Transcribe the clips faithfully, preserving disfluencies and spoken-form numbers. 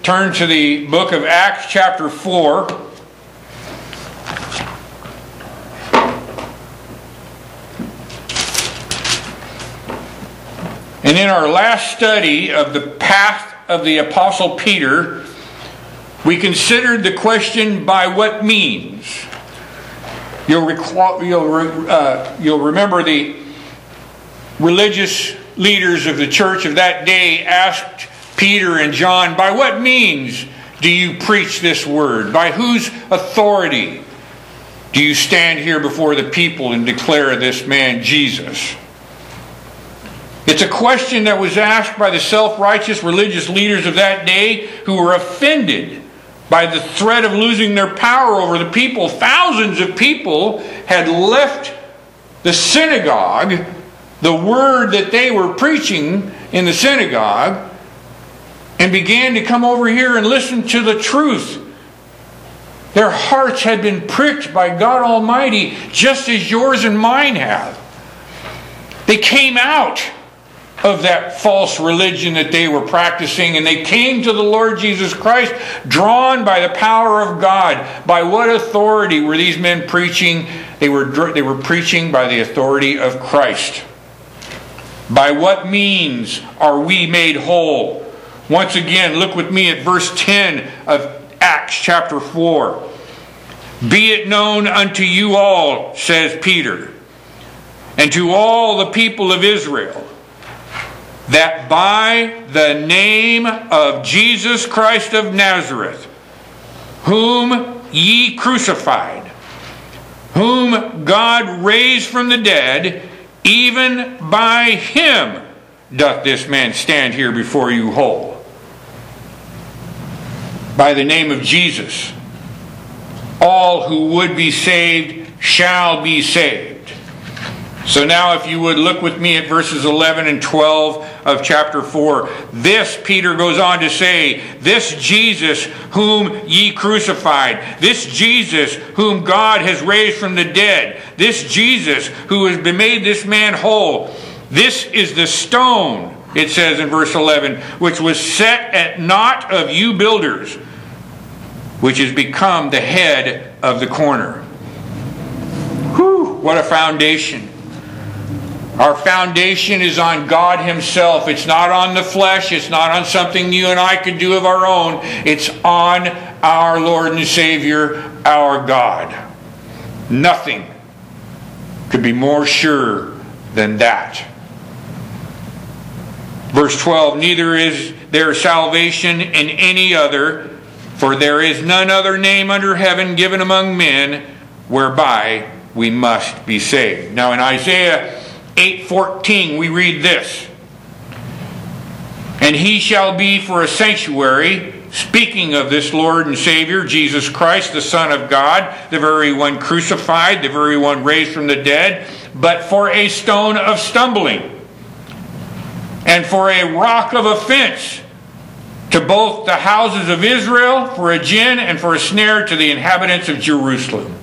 turn to the book of Acts chapter four. And in our last study of the path of the Apostle Peter, we considered the question, by what means? You'll, recall, you'll, uh, you'll remember the religious leaders of the church of that day asked Peter and John, by what means do you preach this word? By whose authority do you stand here before the people and declare this man Jesus? It's a question that was asked by the self-righteous religious leaders of that day who were offended by the threat of losing their power over the people. Thousands of people had left the synagogue, the word that they were preaching in the synagogue, and began to come over here and listen to the truth. Their hearts had been pricked by God Almighty, just as yours and mine have. They came out of that false religion that they were practicing, and they came to the Lord Jesus Christ, drawn by the power of God. By what authority were these men preaching? They were, they were preaching by the authority of Christ. By what means are we made whole? Once again, look with me at verse ten of Acts chapter four. Be it known unto you all, says Peter, and to all the people of Israel, that by the name of Jesus Christ of Nazareth, whom ye crucified, whom God raised from the dead, even by him doth this man stand here before you whole. By the name of Jesus, all who would be saved shall be saved. So now if you would look with me at verses eleven and twelve of chapter four. This, Peter goes on to say, this Jesus whom ye crucified, this Jesus whom God has raised from the dead, this Jesus who has been made this man whole, this is the stone, it says in verse eleven, which was set at naught of you builders, which has become the head of the corner. Whew, what a foundation. Our foundation is on God Himself. It's not on the flesh. It's not on something you and I could do of our own. It's on our Lord and Savior, our God. Nothing could be more sure than that. Verse twelve, neither is there salvation in any other, for there is none other name under heaven given among men whereby we must be saved. Now in Isaiah eight fourteen we read this. And he shall be for a sanctuary, speaking of this Lord and Savior, Jesus Christ, the Son of God, the very one crucified, the very one raised from the dead, but for a stone of stumbling, and for a rock of offense to both the houses of Israel, for a gin and for a snare to the inhabitants of Jerusalem.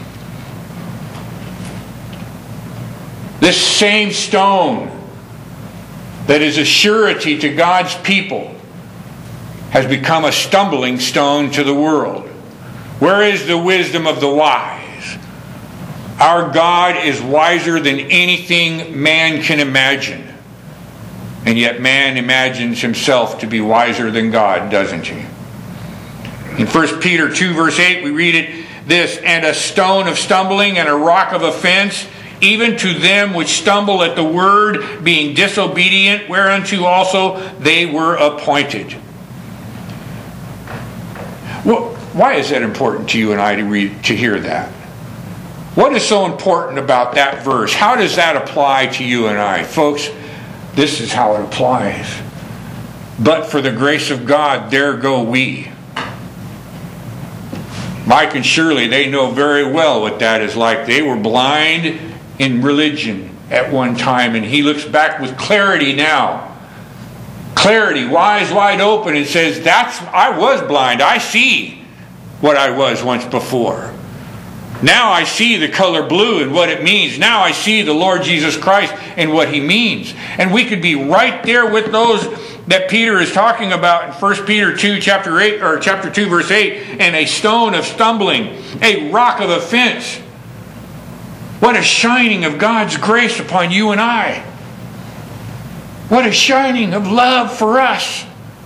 This same stone that is a surety to God's people has become a stumbling stone to the world. Where is the wisdom of the wise? Our God is wiser than anything man can imagine. And yet man imagines himself to be wiser than God, doesn't he? In First Peter two verse eight we read it this, and a stone of stumbling and a rock of offense, even to them which stumble at the word, being disobedient, whereunto also they were appointed. Well, why is that important to you and I to read, to hear that? What is so important about that verse? How does that apply to you and I? Folks, this is how it applies. But for the grace of God, there go we. Mike and Shirley, they know very well what that is like. They were blind in religion at one time, and he looks back with clarity now. Clarity, eyes wide open, and says, that's, I was blind. I see what I was once before. Now I see the color blue and what it means. Now I see the Lord Jesus Christ and what He means. And we could be right there with those that Peter is talking about in First Peter two, chapter eight, or chapter two, verse eight, and a stone of stumbling, a rock of offense. What a shining of God's grace upon you and I. What a shining of love for us.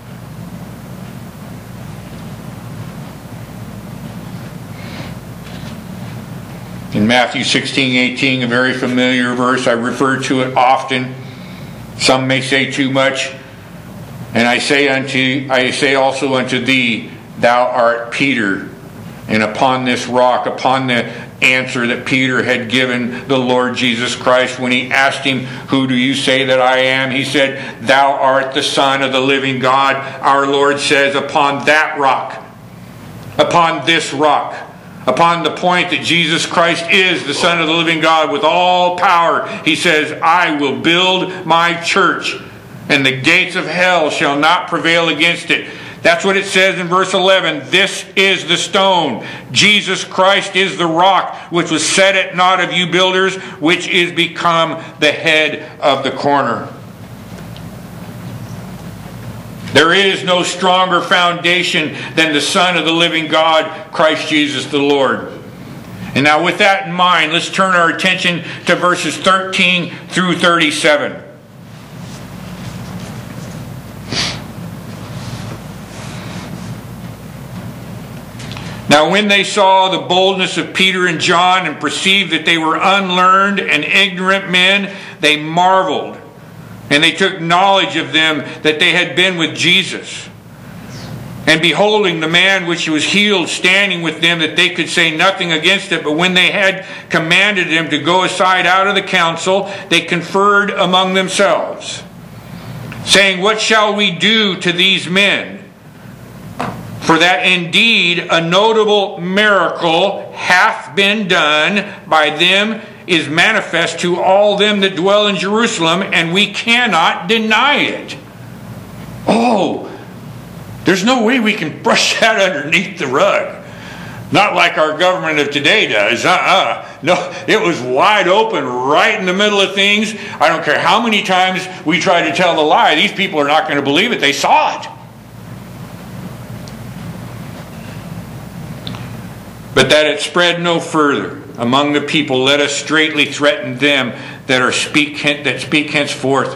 In Matthew sixteen, eighteen, a very familiar verse, I refer to it often. Some may say too much. And I say unto I say also unto thee, thou art Peter, and upon this rock, upon the answer that Peter had given the Lord Jesus Christ when he asked him, who do you say that I am? He said, thou art the Son of the living God. Our Lord says, upon that rock, upon this rock, upon the point that Jesus Christ is the Son of the living God with all power, he says, I will build my church, and the gates of hell shall not prevail against it. That's what it says in verse eleven. This is the stone. Jesus Christ is the rock, which was set at naught of you builders, which is become the head of the corner. There is no stronger foundation than the Son of the living God, Christ Jesus the Lord. And now with that in mind, let's turn our attention to verses thirteen through thirty-seven. Now when they saw the boldness of Peter and John and perceived that they were unlearned and ignorant men, they marveled. And they took knowledge of them that they had been with Jesus. And beholding the man which was healed standing with them, that they could say nothing against it. But when they had commanded him to go aside out of the council, they conferred among themselves, saying, what shall we do to these men? For that indeed a notable miracle hath been done by them is manifest to all them that dwell in Jerusalem, and we cannot deny it. Oh, there's no way we can brush that underneath the rug. Not like our government of today does. Uh-uh. No, it was wide open right in the middle of things. I don't care how many times we try to tell the lie. These people are not going to believe it. They saw it. But that it spread no further among the people, let us straitly threaten them that are speak that speak henceforth.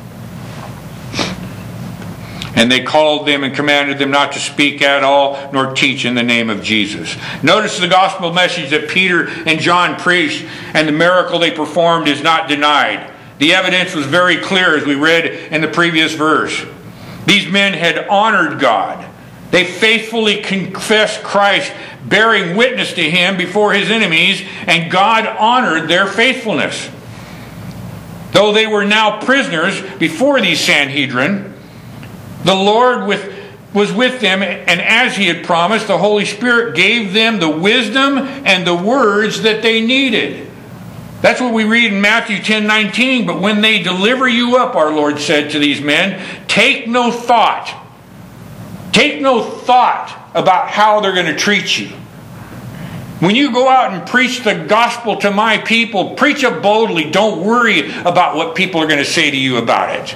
And they called them and commanded them not to speak at all, nor teach in the name of Jesus. Notice the gospel message that Peter and John preached, and the miracle they performed is not denied. The evidence was very clear, as we read in the previous verse. These men had honored God. They faithfully confessed Christ, bearing witness to him before his enemies, and God honored their faithfulness. Though they were now prisoners before these Sanhedrin, the Lord with, was with them, and as he had promised, the Holy Spirit gave them the wisdom and the words that they needed. That's what we read in Matthew ten nineteen. But when they deliver you up, our Lord said to these men, take no thought. Take no thought about how they're going to treat you. When you go out and preach the gospel to my people, preach it boldly. Don't worry about what people are going to say to you about it.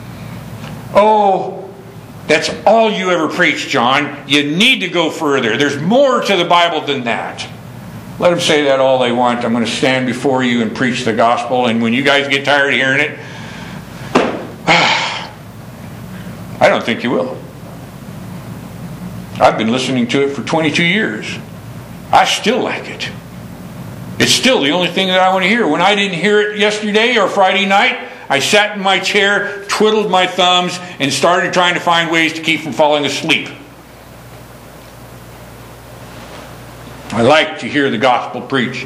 Oh, that's all you ever preach, John. You need to go further. There's more to the Bible than that. Let them say that all they want. I'm going to stand before you and preach the gospel. And when you guys get tired of hearing it, I don't think you will. I've been listening to it for twenty-two years. I still like it. It's still the only thing that I want to hear. When I didn't hear it yesterday or Friday night, I sat in my chair, twiddled my thumbs, and started trying to find ways to keep from falling asleep. I like to hear the gospel preached.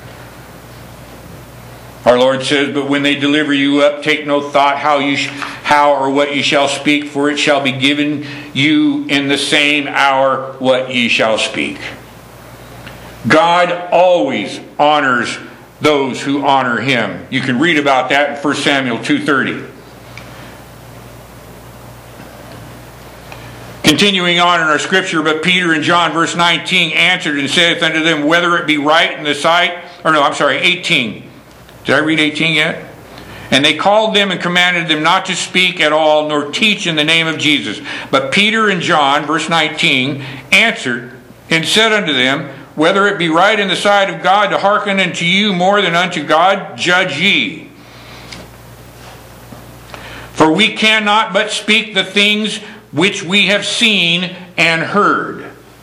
Our Lord says, but when they deliver you up, take no thought how you sh- how or what ye shall speak, for it shall be given you in the same hour what ye shall speak. God always honors those who honor him. You can read about that in First Samuel two thirty. Continuing on in our scripture, but Peter and John, verse nineteen, answered and saith unto them, whether it be right in the sight, or no, I'm sorry, eighteen. Did I read eighteen yet? And they called them and commanded them not to speak at all, nor teach in the name of Jesus. But Peter and John, verse nineteen, answered and said unto them, whether it be right in the sight of God to hearken unto you more than unto God, judge ye. For we cannot but speak the things which we have seen and heard.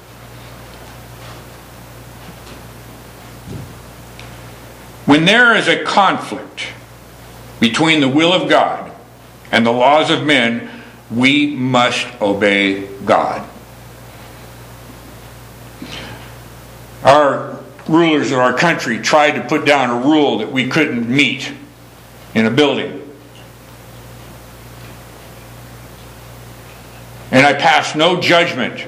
When there is a conflict between the will of God and the laws of men, we must obey God. Our rulers of our country tried to put down a rule that we couldn't meet in a building. And I passed no judgment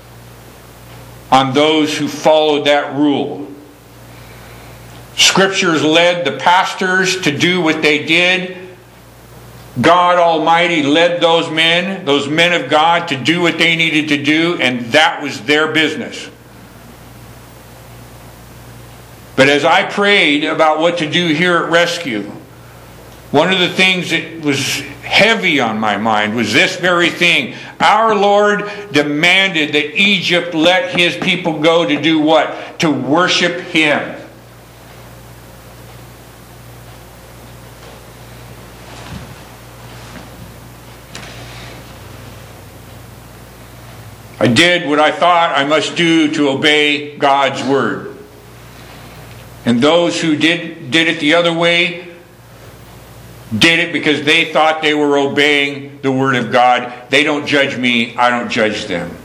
on those who followed that rule. Scriptures led the pastors to do what they did. God Almighty led those men, those men of God, to do what they needed to do, and that was their business. But as I prayed about what to do here at Rescue, one of the things that was heavy on my mind was this very thing. Our Lord demanded that Egypt let His people go to do what? To worship Him. I did what I thought I must do to obey God's word. And those who did, did it the other way did it because they thought they were obeying the word of God. They don't judge me, I don't judge them.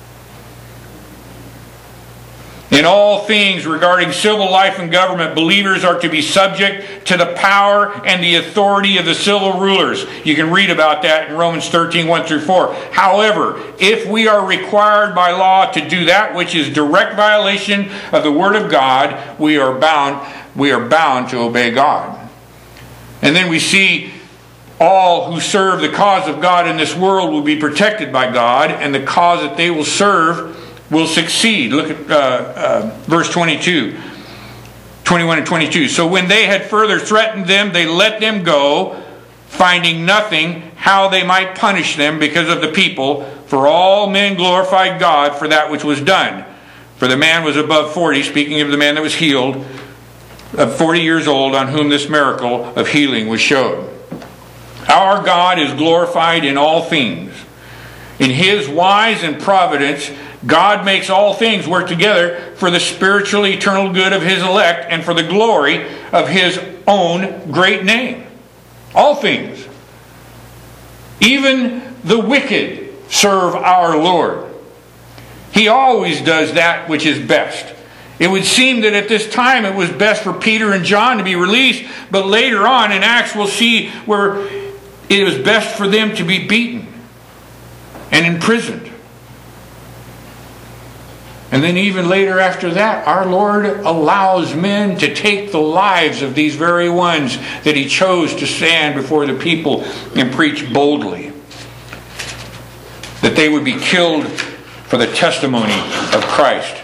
In all things regarding civil life and government, believers are to be subject to the power and the authority of the civil rulers. You can read about that in Romans thirteen, one through four. However, if we are required by law to do that which is direct violation of the Word of God, we are bound, we are bound to obey God. And then we see all who serve the cause of God in this world will be protected by God, and the cause that they will serve will succeed. Look at uh, uh, verse twenty-two, twenty-one and twenty-two. So when they had further threatened them, they let them go, finding nothing how they might punish them because of the people. For all men glorified God for that which was done. For the man was above forty, speaking of the man that was healed, of forty years old, on whom this miracle of healing was showed. Our God is glorified in all things. In His wise and providence, God makes all things work together for the spiritual eternal good of His elect and for the glory of His own great name. All things. Even the wicked serve our Lord. He always does that which is best. It would seem that at this time it was best for Peter and John to be released, but later on in Acts we'll see where it was best for them to be beaten and imprisoned. And then even later after that, our Lord allows men to take the lives of these very ones that He chose to stand before the people and preach boldly. That they would be killed for the testimony of Christ.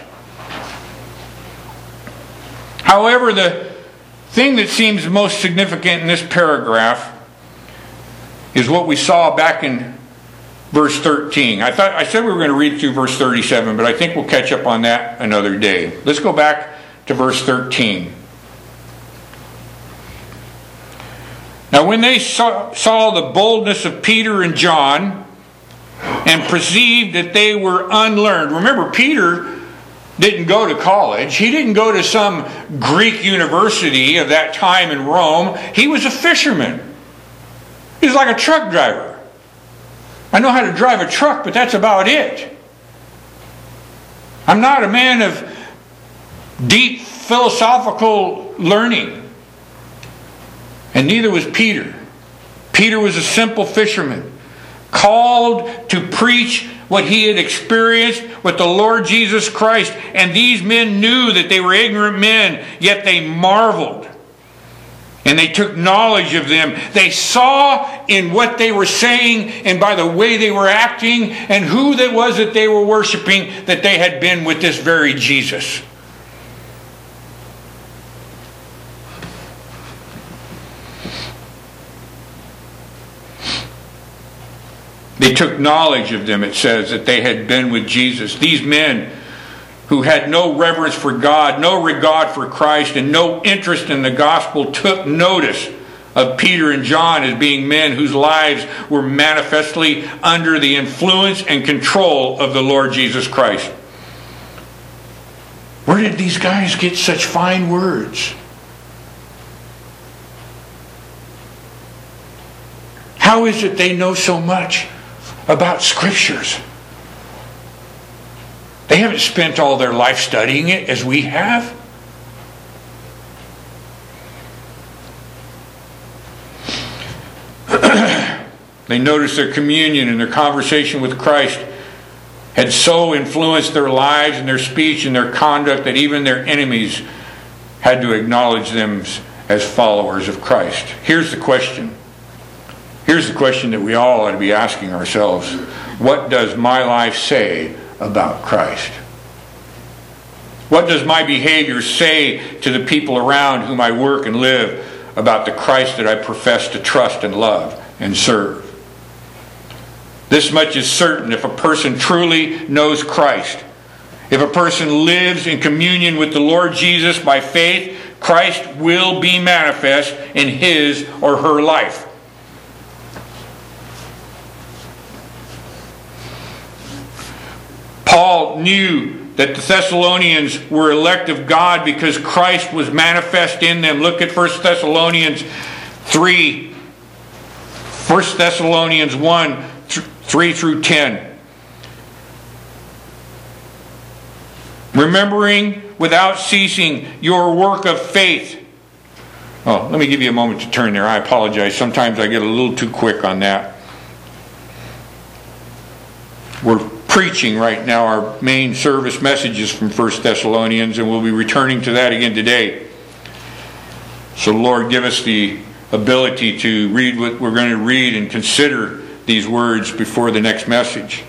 However, the thing that seems most significant in this paragraph is what we saw back in verse thirteen. I thought I said we were going to read through verse thirty-seven, but I think we'll catch up on that another day. Let's go back to verse thirteen. Now when they saw, saw the boldness of Peter and John and perceived that they were unlearned. Remember, Peter didn't go to college. He didn't go to some Greek university of that time in Rome. He was a fisherman. He was like a truck driver. I know how to drive a truck, but that's about it. I'm not a man of deep philosophical learning. And neither was Peter. Peter was a simple fisherman, called to preach what he had experienced with the Lord Jesus Christ. And these men knew that they were ignorant men, yet they marveled. And they took knowledge of them. They saw in what they were saying and by the way they were acting and who it was that they were worshiping that they had been with this very Jesus. They took knowledge of them, it says, that they had been with Jesus. These men who had no reverence for God, no regard for Christ, and no interest in the gospel took notice of Peter and John as being men whose lives were manifestly under the influence and control of the Lord Jesus Christ. Where did these guys get such fine words? How is it they know so much about Scriptures? They haven't spent all their life studying it as we have. They noticed their communion and their conversation with Christ had so influenced their lives and their speech and their conduct that even their enemies had to acknowledge them as followers of Christ. Here's the question. Here's the question that we all ought to be asking ourselves. What does my life say about Christ? What does my behavior say to the people around whom I work and live about the Christ that I profess to trust and love and serve? This much is certain: if a person truly knows Christ, if a person lives in communion with the Lord Jesus by faith, Christ will be manifest in his or her life. Paul knew that the Thessalonians were elect of God because Christ was manifest in them. Look at First Thessalonians three. First Thessalonians one, three through ten. Remembering without ceasing your work of faith. Oh, let me give you a moment to turn there. I apologize. Sometimes I get a little too quick on that. We're preaching right now. Our main service messages from First Thessalonians, and we'll be returning to that again today. So Lord, give us the ability to read what we're going to read and consider these words before the next message.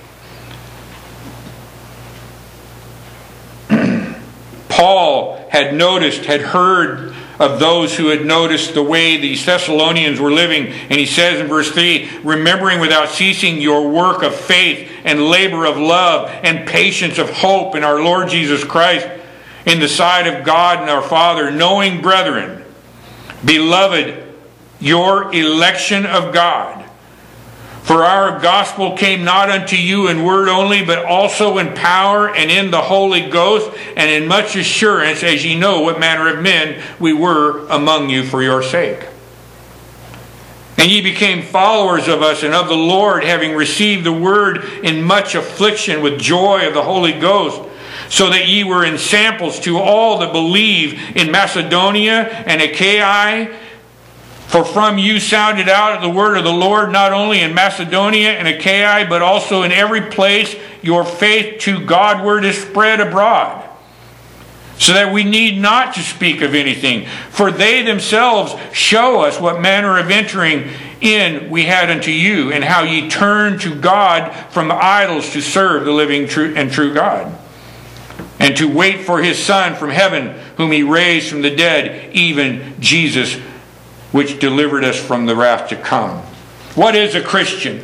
Paul had noticed, had heard of those who had noticed the way the Thessalonians were living. And he says in verse three, remembering without ceasing your work of faith and labor of love and patience of hope in our Lord Jesus Christ in the sight of God and our Father, knowing, brethren, beloved, your election of God. For our gospel came not unto you in word only, but also in power and in the Holy Ghost, and in much assurance, as ye know what manner of men we were among you for your sake. And ye became followers of us and of the Lord, having received the word in much affliction with joy of the Holy Ghost, so that ye were ensamples to all that believe in Macedonia and Achaia. For from you sounded out the word of the Lord, not only in Macedonia and Achaia, but also in every place your faith to Godward is spread abroad. So that we need not to speak of anything, for they themselves show us what manner of entering in we had unto you, and how ye turned to God from idols to serve the living true and true God, and to wait for his Son from heaven, whom he raised from the dead, even Jesus, which delivered us from the wrath to come. What is a Christian?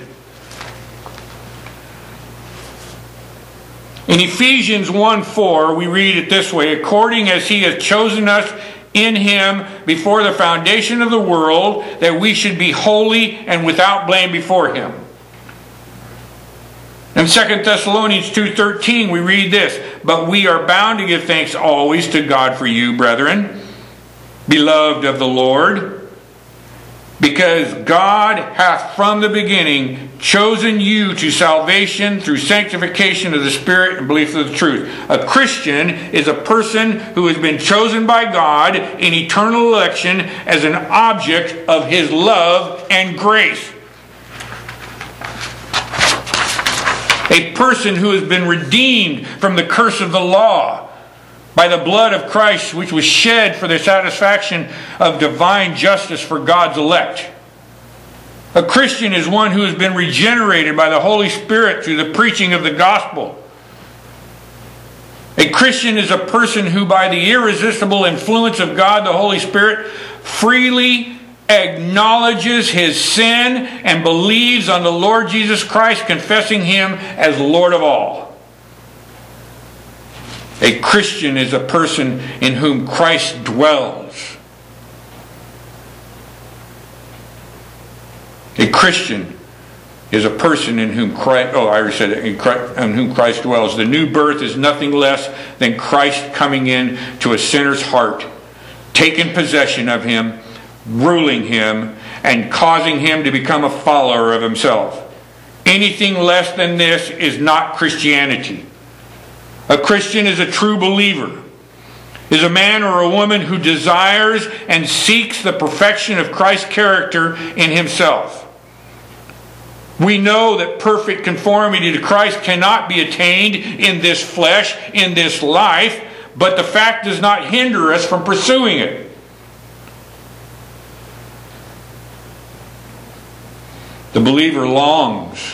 In Ephesians one four, we read it this way, according as he hath chosen us in him before the foundation of the world, that we should be holy and without blame before him. In Second Thessalonians two thirteen, we read this, but we are bound to give thanks always to God for you, brethren, beloved of the Lord, because God hath from the beginning chosen you to salvation through sanctification of the Spirit and belief of the truth. A Christian is a person who has been chosen by God in eternal election as an object of his love and grace. A person who has been redeemed from the curse of the law by the blood of Christ, which was shed for the satisfaction of divine justice for God's elect. A Christian is one who has been regenerated by the Holy Spirit through the preaching of the gospel. A Christian is a person who, by the irresistible influence of God the Holy Spirit, freely acknowledges his sin and believes on the Lord Jesus Christ, confessing him as Lord of all. A Christian is a person in whom Christ dwells. A Christian is a person in whom Christ, oh, I already said it, in, Christ, in whom Christ dwells. The new birth is nothing less than Christ coming in to a sinner's heart, taking possession of him, ruling him, and causing him to become a follower of himself. Anything less than this is not Christianity. A Christian is a true believer, is a man or a woman who desires and seeks the perfection of Christ's character in himself. We know that perfect conformity to Christ cannot be attained in this flesh, in this life, but the fact does not hinder us from pursuing it. The believer longs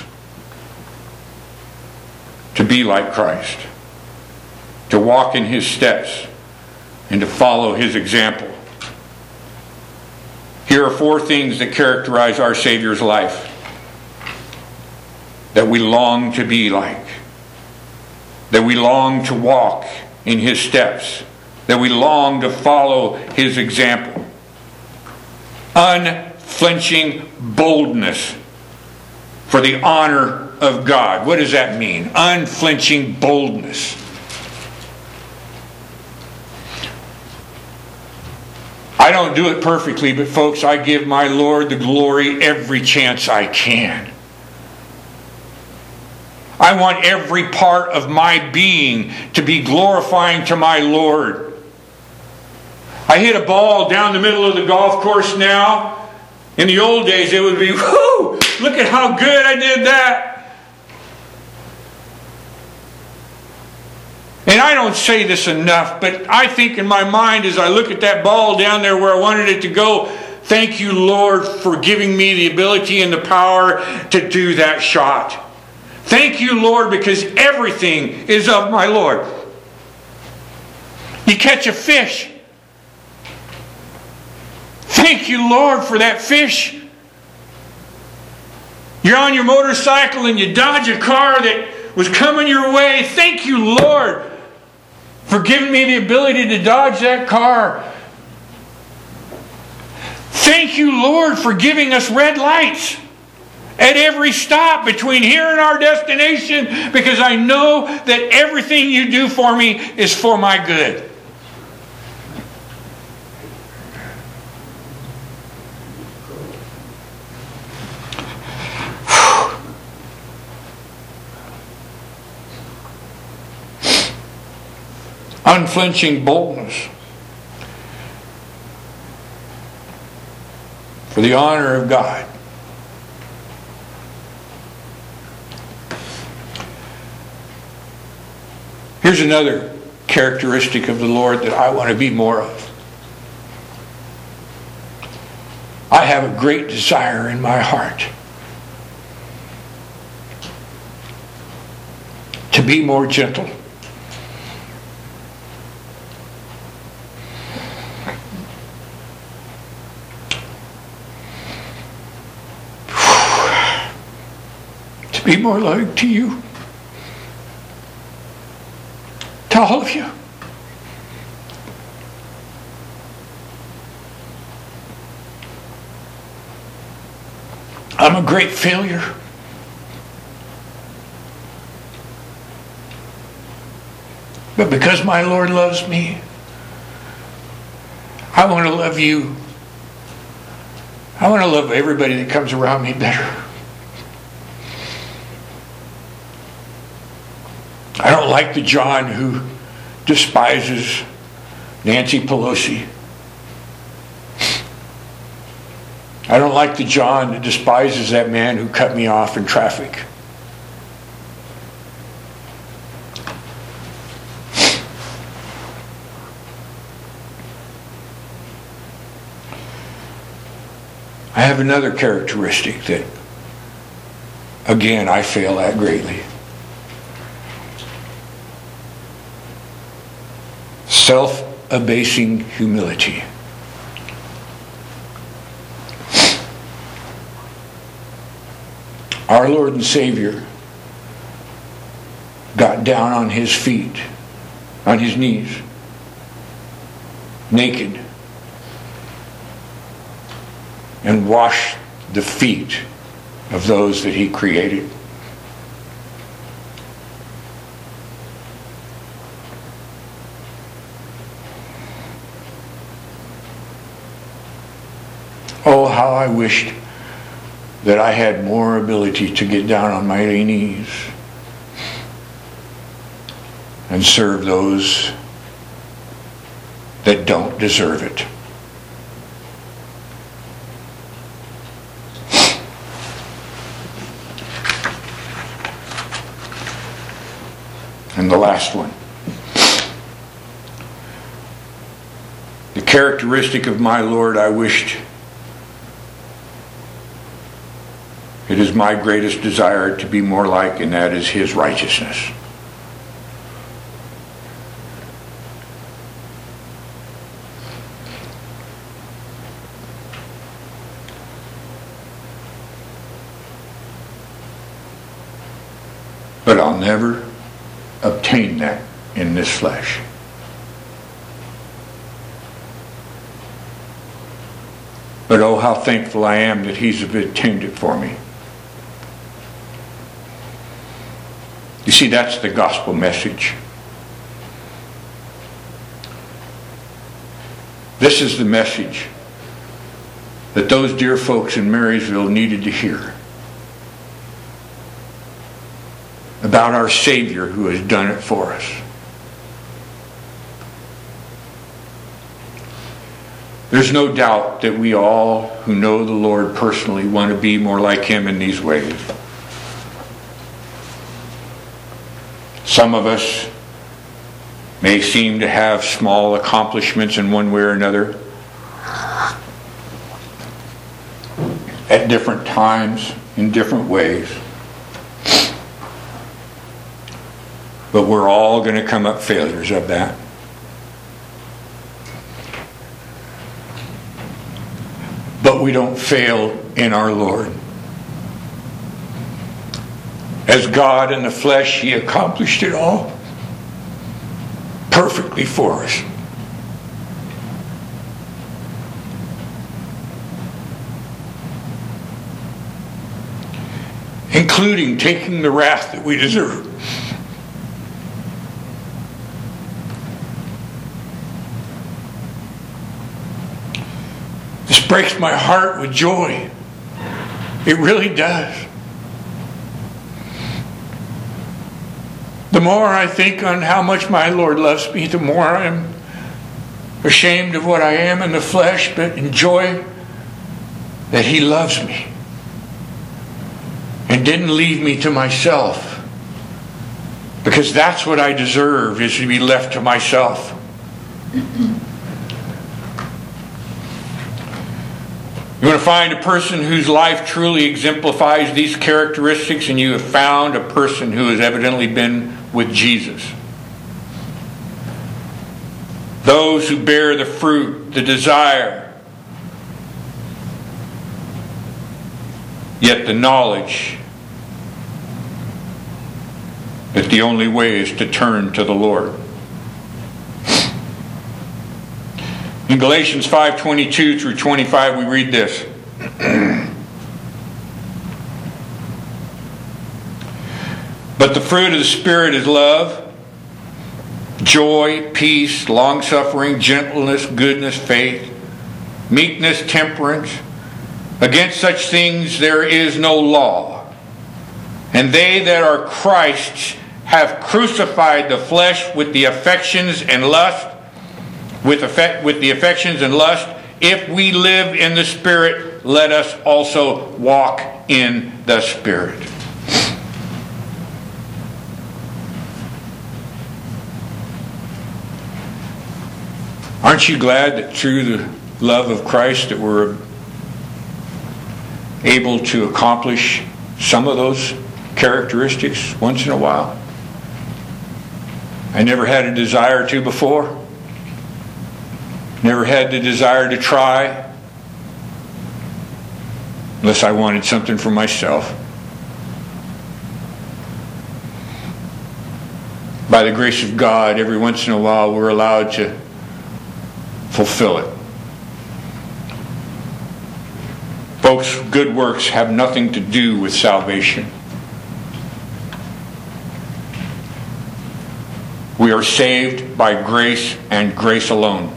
to be like Christ, to walk in his steps, and to follow his example. Here are four things that characterize our Savior's life that we long to be like, that we long to walk in his steps, that we long to follow his example. Unflinching boldness for the honor of God. What does that mean? Unflinching boldness. I don't do it perfectly, but folks, I give my Lord the glory every chance I can. I want every part of my being to be glorifying to my Lord. I hit a ball down the middle of the golf course now. In the old days, it would be, whoo, look at how good I did that. And I don't say this enough, but I think in my mind as I look at that ball down there where I wanted it to go, thank you, Lord, for giving me the ability and the power to do that shot. Thank you, Lord, because everything is of my Lord. You catch a fish. Thank you, Lord, for that fish. You're on your motorcycle and you dodge a car that was coming your way. Thank you, Lord, for giving me the ability to dodge that car. Thank you, Lord, for giving us red lights at every stop between here and our destination, because I know that everything you do for me is for my good. Unflinching boldness for the honor of God. Here's another characteristic of the Lord that I want to be more of. I have a great desire in my heart to be more gentle. To be more like to you. To all of you. I'm a great failure. But because my Lord loves me, I want to love you. I want to love everybody that comes around me better. I don't like the John who despises Nancy Pelosi. I don't like the John that despises that man who cut me off in traffic. I have another characteristic that, again, I fail at greatly. Self-abasing humility. Our Lord and Savior got down on his feet, on his knees, naked, and washed the feet of those that he created. Oh, how I wished that I had more ability to get down on my knees and serve those that don't deserve it. And the last one. The characteristic of my Lord I wished. It is my greatest desire to be more like, and that is his righteousness. But I'll never obtain that in this flesh. But oh, how thankful I am that he's obtained it for me. You see, that's the gospel message. This is the message that those dear folks in Marysville needed to hear about our Savior who has done it for us. There's no doubt that we all who know the Lord personally want to be more like him in these ways. Some of us may seem to have small accomplishments in one way or another at different times, in different ways. But we're all going to come up failures of that. But we don't fail in our Lord. As God in the flesh, he accomplished it all perfectly for us. Including taking the wrath that we deserve. This breaks my heart with joy. It really does. The more I think on how much my Lord loves me, the more I'm ashamed of what I am in the flesh, but enjoy that he loves me and didn't leave me to myself, because that's what I deserve, is to be left to myself. You want to find a person whose life truly exemplifies these characteristics, and you have found a person who has evidently been with Jesus. Those who bear the fruit, the desire, yet the knowledge that the only way is to turn to the Lord. In Galatians five twenty-two through twenty-five, we read this. But the fruit of the Spirit is love, joy, peace, long-suffering, gentleness, goodness, faith, meekness, temperance. Against such things there is no law. And they that are Christ's have crucified the flesh with the affections and lust, with effect, with the affections and lust. If we live in the Spirit, let us also walk in the Spirit. Aren't you glad that through the love of Christ that we're able to accomplish some of those characteristics once in a while? I never had a desire to before. Never had the desire to try, unless I wanted something for myself. by the grace of God, every once in a while we're allowed to fulfill it. Folks, good works have nothing to do with salvation. We are saved by grace and grace alone.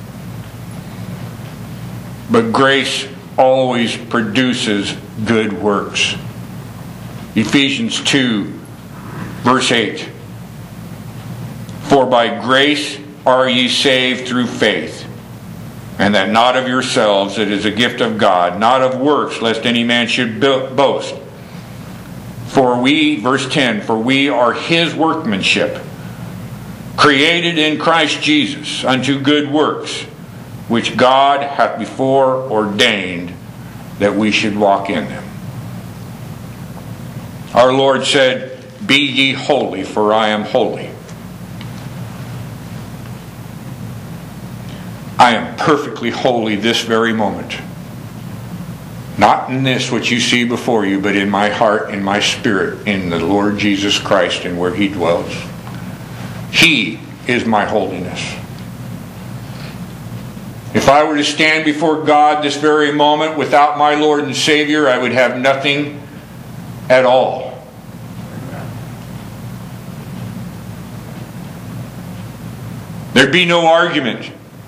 But grace always produces good works. Ephesians two, verse eight. For by grace are ye saved through faith, and that not of yourselves, it is a gift of God, not of works, lest any man should boast. For we, verse ten, for we are his workmanship, created in Christ Jesus unto good works, which God hath before ordained that we should walk in them. Our Lord said, be ye holy, for I am holy. I am perfectly holy this very moment. Not in this which you see before you, but in my heart, in my spirit, in the Lord Jesus Christ and where he dwells. He is my holiness. If I were to stand before God this very moment without my Lord and Savior, I would have nothing at all. There'd be no argument.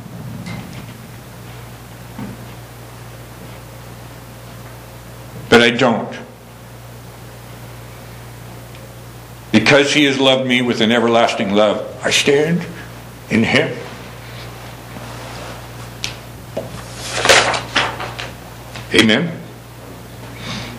But I don't. Because he has loved me with an everlasting love, I stand in him. Amen.